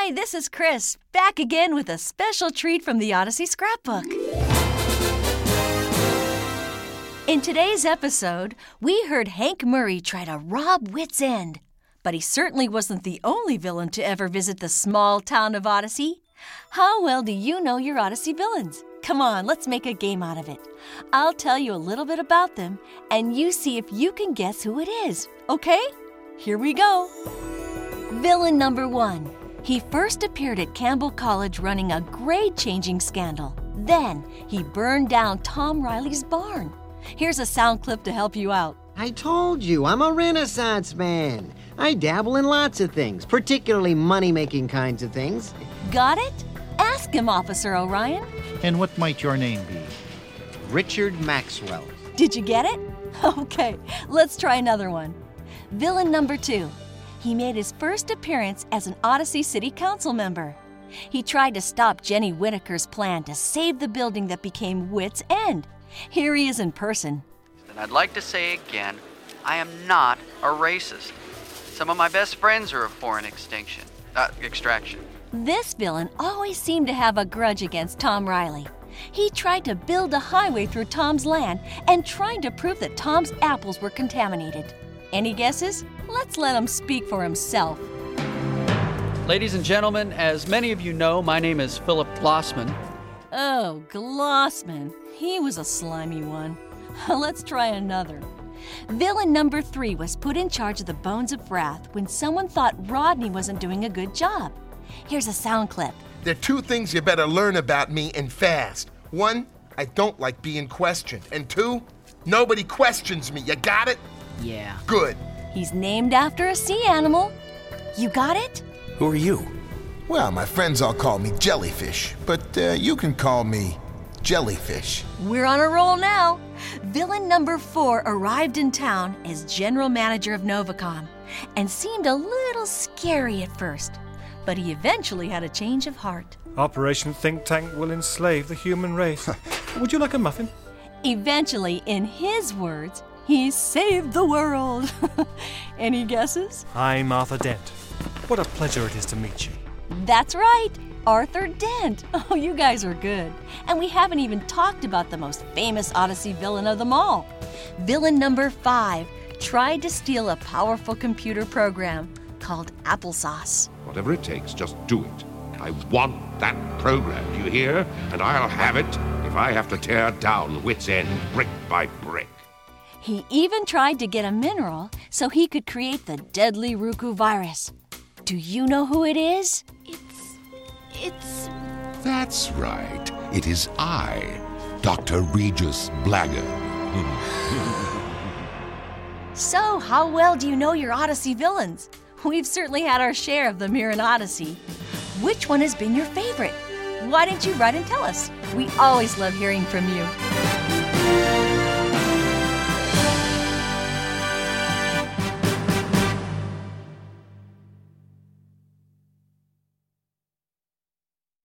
Hi, this is Chris, back again with a special treat from the Odyssey Scrapbook. In today's episode, we heard Hank Murray try to rob Wits End. But he certainly wasn't the only villain to ever visit the small town of Odyssey. How well do you know your Odyssey villains? Come on, let's make a game out of it. I'll tell you a little bit about them, and you see if you can guess who it is, okay? Here we go. Villain number 1. He first appeared at Campbell College running a grade-changing scandal. Then, he burned down Tom Riley's barn. Here's a sound clip to help you out. I told you, I'm a Renaissance man. I dabble in lots of things, particularly money-making kinds of things. Got it? Ask him, Officer Orion. And what might your name be? Richard Maxwell. Did you get it? Okay, let's try another one. Villain number 2. He made his first appearance as an Odyssey City Council member. He tried to stop Jenny Whittaker's plan to save the building that became Wits End. Here he is in person. And I'd like to say again, I am not a racist. Some of my best friends are of foreign extraction. This villain always seemed to have a grudge against Tom Riley. He tried to build a highway through Tom's land and tried to prove that Tom's apples were contaminated. Any guesses? Let's let him speak for himself. Ladies and gentlemen, as many of you know, my name is Philip Glossman. Oh, Glossman. He was a slimy one. Let's try another. Villain number 3 was put in charge of the Bones of Wrath when someone thought Rodney wasn't doing a good job. Here's a sound clip. There are 2 things you better learn about me and fast. 1, I don't like being questioned. And 2, nobody questions me. You got it? Yeah. Good. He's named after a sea animal. You got it? Who are you? Well, my friends all call me Jellyfish, but you can call me Jellyfish. We're on a roll now. Villain number 4 arrived in town as general manager of Novacom and seemed a little scary at first, but he eventually had a change of heart. Operation Think Tank will enslave the human race. Would you like a muffin? Eventually, in his words, he saved the world. Any guesses? I'm Arthur Dent. What a pleasure it is to meet you. That's right, Arthur Dent. Oh, you guys are good. And we haven't even talked about the most famous Odyssey villain of them all. Villain number 5 tried to steal a powerful computer program called Applesauce. Whatever it takes, just do it. I want that program, do you hear? And I'll have it if I have to tear down Wits End brick by brick. He even tried to get a mineral so he could create the deadly Ruku virus. Do you know who it is? It's... That's right. It is I, Dr. Regis Blagger. So, how well do you know your Odyssey villains? We've certainly had our share of them here in Odyssey. Which one has been your favorite? Why don't you write and tell us? We always love hearing from you.